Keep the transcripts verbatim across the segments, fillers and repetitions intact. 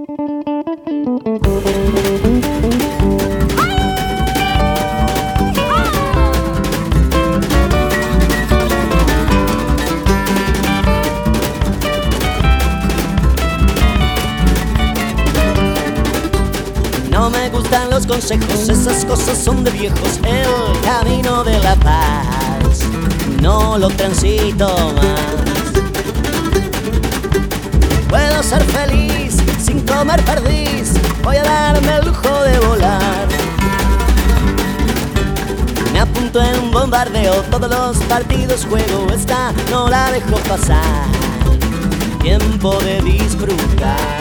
No me gustan los consejos, esas cosas son de viejos. El camino de la paz no lo transito más. Puedo ser feliz sin comer perdiz, voy a darme el lujo de volar. Me apunto en un bombardeo, todos los partidos juego, esta no la dejo pasar. Tiempo de disfrutar.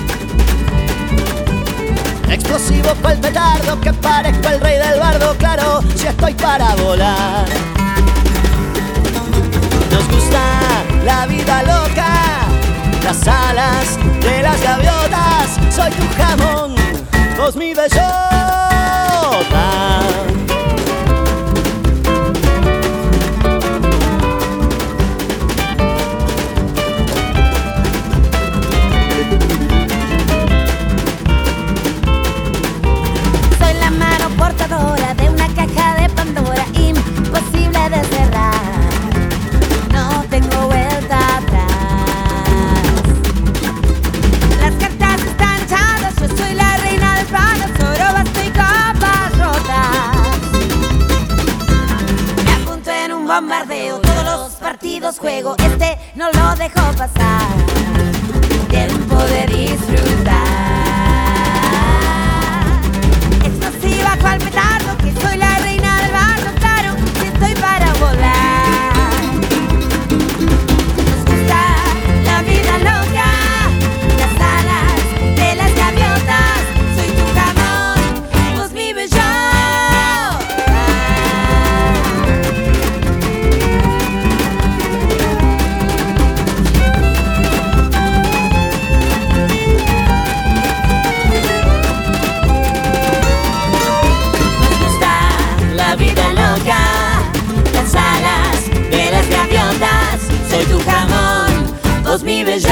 Explosivo cual petardo, que parezco el rey del bardo, claro, si estoy para volar. Nos gusta la vida loca, las alas de las gaviotas. Soy tu jamón, vos mi bellota. Portadora de una caja de Pandora imposible de cerrar, no tengo vuelta atrás. Las cartas están echadas, yo soy la reina de espadas, oro, basto y copas rotas. Me apunto en un bombardeo, todos los partidos juego, este no lo dejo pasar. Tiempo de disfrutar. Cual petardo, que soy la reina del barro, claro, si estoy para volar. Nos gusta la vida loca, las alas de las gaviotas. Soy tu jamón, vos mi bellota. Las alas de las gaviotas, soy tu jamón, vos mi bellota.